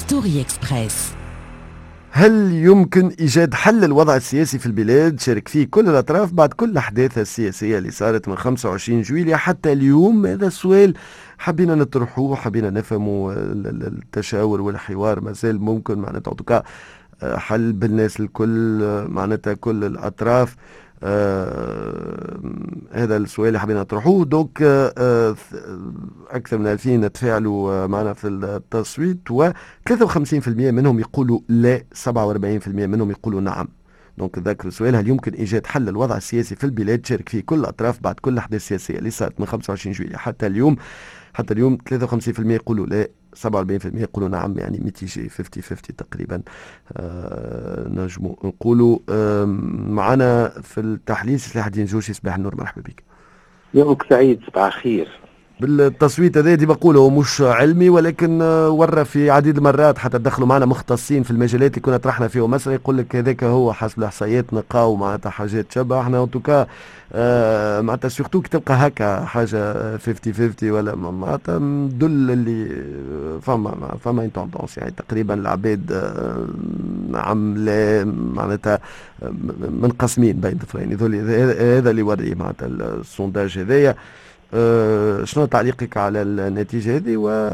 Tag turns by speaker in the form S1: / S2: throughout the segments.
S1: ستوري إكسبريس.
S2: هل يمكن إيجاد حل للوضع السياسي في البلاد شارك فيه كل الأطراف بعد كل الأحداث السياسية اللي صارت من 25 جويلية حتى اليوم؟ هذا السؤال حبينا نطرحوه، حبينا نفهموا التشاور والحوار مازال ممكن معناتها حل بالناس الكل، معناتها كل الأطراف. هذا السؤال اللي حبينا نطرحوه. دوك أكثر من 2000 تفاعلوا معنا في التصويت، و 53% منهم يقولوا لا، 47% منهم يقولوا نعم. دونك ذكر السؤال: هل يمكن إيجاد حل للوضع السياسي في البلاد شارك فيه كل الأطراف بعد كل الأحداث السياسية اللي صارت من 25 جويلية حتى اليوم؟ 53% يقولوا لا، 47% يقولوا نعم، يعني متيجي 50-50 تقريبا. نجموا نقولوا. معنا في التحليل سلاح الدين جوشي. صباح النور، مرحبا بك.
S3: يومك سعيد، صباح خير.
S2: بالتصويت هذا دي بقوله مش علمي، ولكن ورى في عديد المرات حتى دخلوا معنا مختصين في المجالات اللي كنا طرحنا فيه مسألة، يقول لك هذاك هو حسب الاحصائيات نلقاو معناتها حاجات شبه احنا توكا. معناتها سورتو كي تلقى هكا حاجه 50-50 ولا معناتها مدل اللي فما ان توندونس، يعني تقريبا العباد نعم لا، معناتها منقسمين بين طرفين. هذا اللي يوري معناتها السونداج هذايا. شنو تعليقك على النتيجة هذه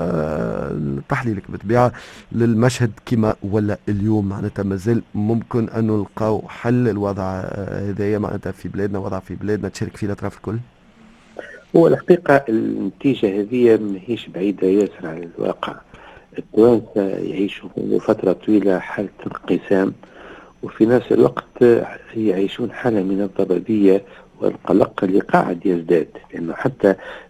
S2: وتحليلك بالطبيعة للمشهد كما ولا اليوم؟ معناتها مازال ممكن أن نلقاو حل الوضع هذايا معناتها في بلادنا، وضع في بلادنا تشارك فيه الأطراف الكل؟
S3: هو الحقيقة النتيجة هذه ماهيش بعيدة ياسر عن الواقع. التوانسة يعيشوا لفترة طويلة حالة انقسام، وفي نفس الوقت يعيشون حالة من الضبابية والقلق اللي قاعد يزداد، لأنه حتى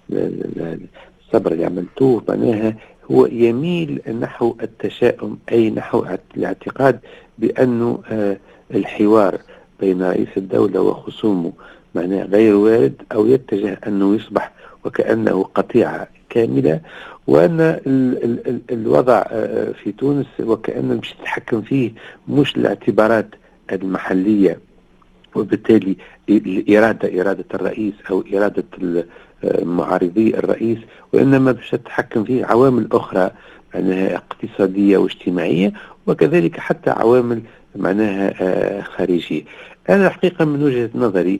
S3: الصبر اللي عملتوه معناها هو يميل نحو التشاؤم، أي نحو الاعتقاد بأنه الحوار بين رئيس الدولة وخصومه معناه غير وارد، أو يتجه أنه يصبح وكأنه قطيعة كاملة، وأن الوضع في تونس وكأنه مش يتحكم فيه مش الاعتبارات المحلية، وبالتالي إرادة الرئيس أو إرادة معارضي الرئيس، وإنما باش تتحكم فيه عوامل أخرى معناها اقتصادية واجتماعية، وكذلك حتى عوامل معناها خارجية. أنا الحقيقة من وجهة نظري،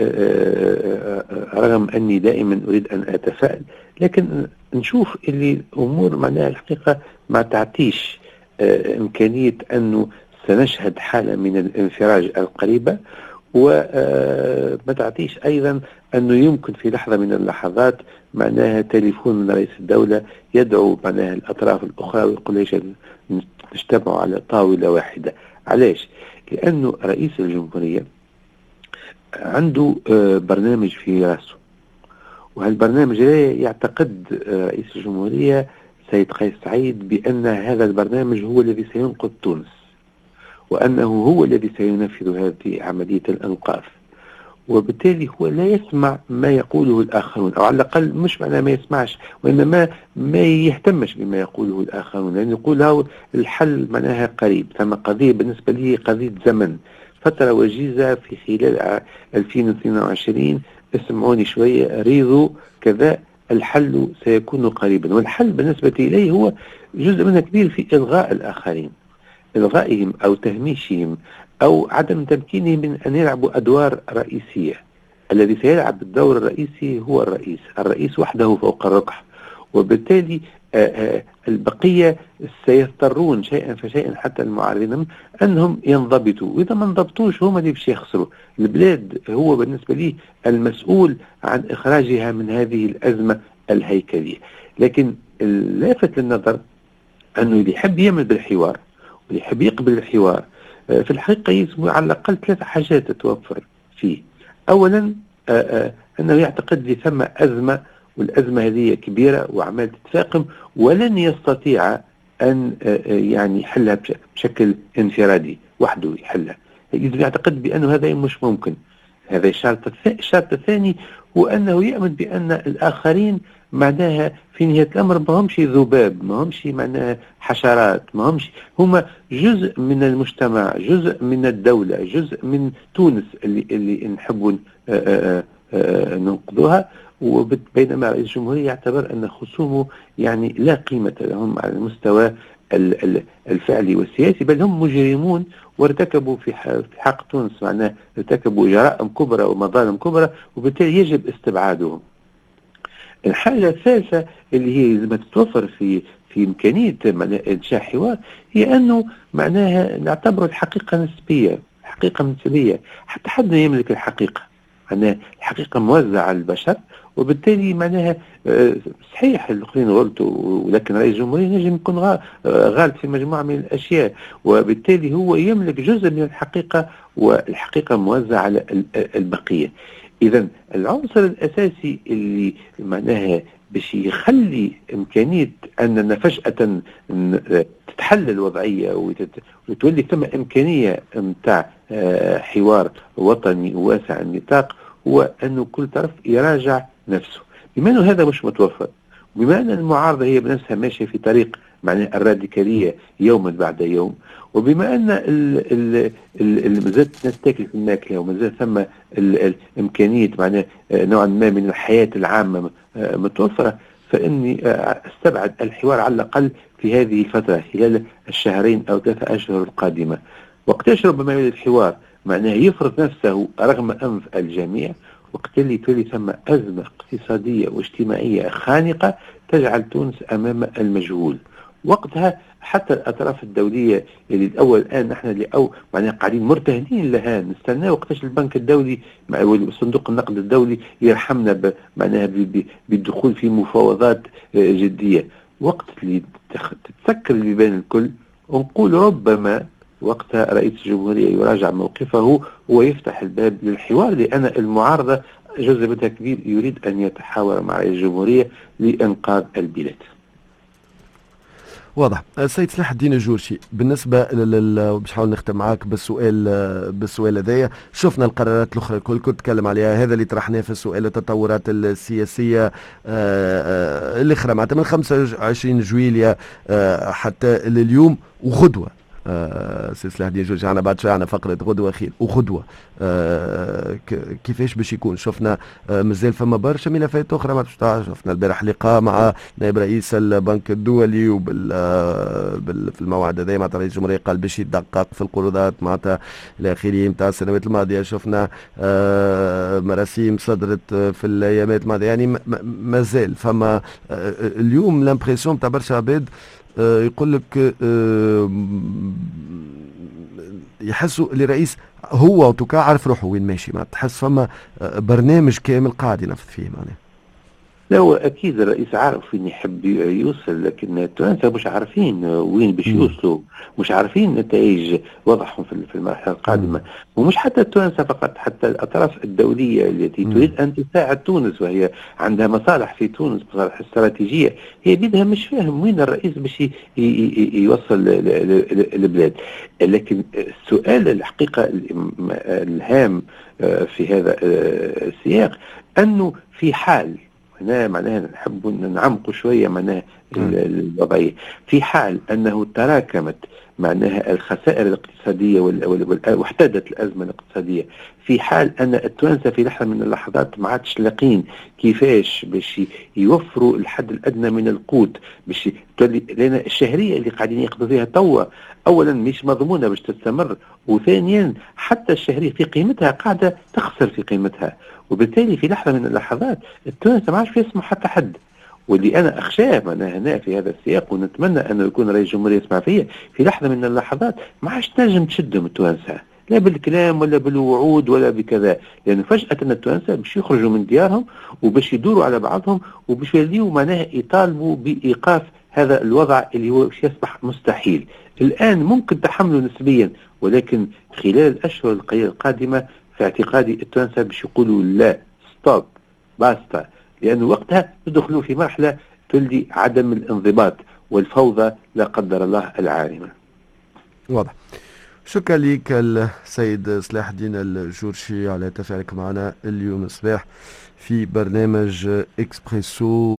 S3: رغم أني دائما أريد أن أتفائل، لكن نشوف اللي الأمور معناها الحقيقة ما تعطيش إمكانية أنه سنشهد حالة من الانفراج القريبة، وما تعطيش أيضا أنه يمكن في لحظة من اللحظات معناها تليفون من رئيس الدولة يدعو معناها الأطراف الأخرى ويقول ليش نجتمعوا على طاولة واحدة. علاش؟ لأنه رئيس الجمهورية عنده برنامج في رأسه، وهالبرنامج يعتقد رئيس الجمهورية سيد قيس سعيد بأن هذا البرنامج هو الذي سينقذ تونس، وأنه هو الذي سينفذ هذه عملية الإنقاذ، وبالتالي هو لا يسمع ما يقوله الآخرون، أو على الأقل مش معناه ما يسمعش، وإنما ما يهتمش بما يقوله الآخرون، لأن يقول الحل معناها قريب. ثم قضية بالنسبة لي قضية زمن، فترة وجيزة في خلال 2022، اسمعوني شوية، ريضوا كذا، الحل سيكون قريبا. والحل بالنسبة إليه هو جزء منه كبير في إلغاء الآخرين، إلغائهم أو تهميشهم أو عدم تمكينهم من أن يلعبوا أدوار رئيسية. الذي سيلعب الدور الرئيسي هو الرئيس وحده فوق الرقح، وبالتالي البقية سيضطرون شيئا فشيئا حتى المعارضين أنهم ينضبطوا، وإذا ما انضبطوش هم اللي باش يخسروا. البلاد هو بالنسبة لي المسؤول عن إخراجها من هذه الأزمة الهيكلية. لكن اللافت للنظر أنه اللي يحب يعمل بالحوار واللي يحب يقبل الحوار في الحقيقة يسمو على الأقل 3 حاجات تتوفر فيه. أولا أنه يعتقد لي ثم أزمة، والأزمة هذه كبيرة وعمال تتفاقم ولن يستطيع أن يعني يحلها بشكل انفرادي وحده يحلها، يجب يعتقد بأنه هذا مش ممكن. هذا الشرط الثاني هو أنه يؤمن بأن الآخرين معناها في نهاية الأمر ما همش ذباب، ما همش معناها حشرات، ما همش، هم جزء من المجتمع، جزء من الدولة، جزء من تونس اللي نحب ننقذها. وبينما رئيس الجمهورية يعتبر أن خصومه يعني لا قيمة لهم على المستوى الفعلي والسياسي، بل هم مجرمون وارتكبوا في حق تونس، معناه ارتكبوا جرائم كبرى ومظالم كبرى، وبالتالي يجب استبعادهم. الحاجة الثالثة اللي هي لازم تتوفر في إمكانية إنشاء حوار، هي أنه معناها نعتبر الحقيقة نسبية، الحقيقة نسبية، حتى حد لا يملك الحقيقة، معناها الحقيقة موزعة على البشر، وبالتالي معناها صحيح الآخرين غلطوا، ولكن رئيس الجمهورية نجم يكون غالط في مجموعة من الأشياء، وبالتالي هو يملك جزء من الحقيقة، والحقيقة موزعة على البقية. إذا العنصر الأساسي اللي معناها باش يخلي إمكانية أننا فجأة تتحل الوضعية وتولي ثم إمكانية متاع حوار وطني واسع النطاق، هو أنه كل طرف يراجع نفسه. بما أنه هذا مش متوفر، وبما أن المعارضة هي بنفسها ماشية في طريق معناها الراديكالية يوما بعد يوم، وبما أن مازالت الناس تاكل في الماكلة، ومازال ثم الإمكانية معناها نوعا ما من الحياة العامة متوفرة، فإني استبعد الحوار على الأقل في هذه الفترة خلال الشهرين أو 3 أشهر القادمة. وقتاش ربما الحوار معناه يفرض نفسه رغم أنف الجميع، وقت اللي تولي ثم أزمة اقتصادية واجتماعية خانقة تجعل تونس أمام المجهول. وقتها حتى الأطراف الدولية اللي الأول الآن نحن اللي معناها قاعدين مرتهنين لها، نستنى وقتاش البنك الدولي وصندوق النقد الدولي يرحمنا معناها بالدخول في مفاوضات جدية. وقت اللي تتسكر البيبان الكل، ونقول ربما وقتها رئيس الجمهورية يراجع موقفه ويفتح الباب للحوار، لأن المعارضة جزء منها كبير يريد أن يتحاور مع رئيس الجمهورية لإنقاذ البلاد.
S2: واضح. السيد سلاح الدين الجورشي، بالنسبه باش نحاول نختم معاك بالسؤال هذايا، شفنا القرارات الاخرى الكل كنت تكلم عليها، هذا اللي طرحناه في السؤال، التطورات السياسيه الاخرى معناتها من 25 جويليا حتى اليوم، وغدوه سي سلاح الدين الجورشي عنا بعد شويه عنا فقره غدوه خير وغدوه كيفاش باش يكون؟ شفنا مازال فما برشا ملفات اخرى ما شفنا البارح لقاء مع نائب رئيس البنك الدولي في الموعد هذا معناتها رئيس الجمهوريه قال باش يدقق في القروضات معناتها الى اخره نتاع السنوات الماضيه. شفنا مراسيم صدرت في الايامات الماضيه، يعني مازال فما اليوم لامبرسيون تاع برشا عباد يقول لك يحسوا اللي رئيس هو وتوكا عارف روحه وين ماشي، ما تحس فما برنامج كامل قاعد ينفذ فيه معناه.
S3: لا هو اكيد الرئيس عارف وين يحب يوصل، لكن التوانسه مش عارفين وين باش يوصلوا، مش عارفين نتائج وضعهم في المرحله القادمه. ومش حتى التوانسه فقط، حتى الاطراف الدوليه التي تريد ان تساعد تونس وهي عندها مصالح في تونس، مصالح استراتيجيه، هي بيدها مش فاهم وين الرئيس باش يوصل البلاد. لكن السؤال الحقيقه الهام في هذا السياق انه في حال معناها نحب نعمقوا شوية معناها الوضعية، في حال أنه تراكمت معناها الخسائر الاقتصادية واحتدت الأزمة الاقتصادية، في حال أن التوانسة في لحظة من اللحظات ما عادش لاقين كيفاش باش يوفروا الحد الأدنى من القوت باش لأن الشهرية اللي قاعدين يقضوا فيها توا أولا مش مضمونة باش تستمر، وثانيا حتى الشهرية في قيمتها قاعدة تخسر في قيمتها، وبالتالي في لحظة من اللحظات التوانسة ما عادش يسمع حتى حد. واللي أنا أخشاه أنا هنا في هذا السياق، ونتمنى أنه يكون رئيس الجمهورية يسمع فيا، في لحظة من اللحظات ما عادش تنجم تشدهم التوانسة لا بالكلام ولا بالوعود ولا بكذا، لأنه فجأة التوانسة باش يخرجوا من ديارهم وباش يدوروا على بعضهم وباش يوليوا معناها يطالبوا بإيقاف هذا الوضع اللي هو باش يصبح مستحيل. الآن ممكن تحمله نسبيا، ولكن خلال الأشهر القادمة في اعتقادي التوانسة باش يقولوا لا، ستوب، باستا، لأنه وقتها يدخلوا في مرحلة تلدي عدم الانضباط والفوضى لا قدر الله العارمة.
S2: واضح. شكرا لك السيد سلاح الدين الجورشي على تفاعلك معنا اليوم الصباح في برنامج إكسبريسو.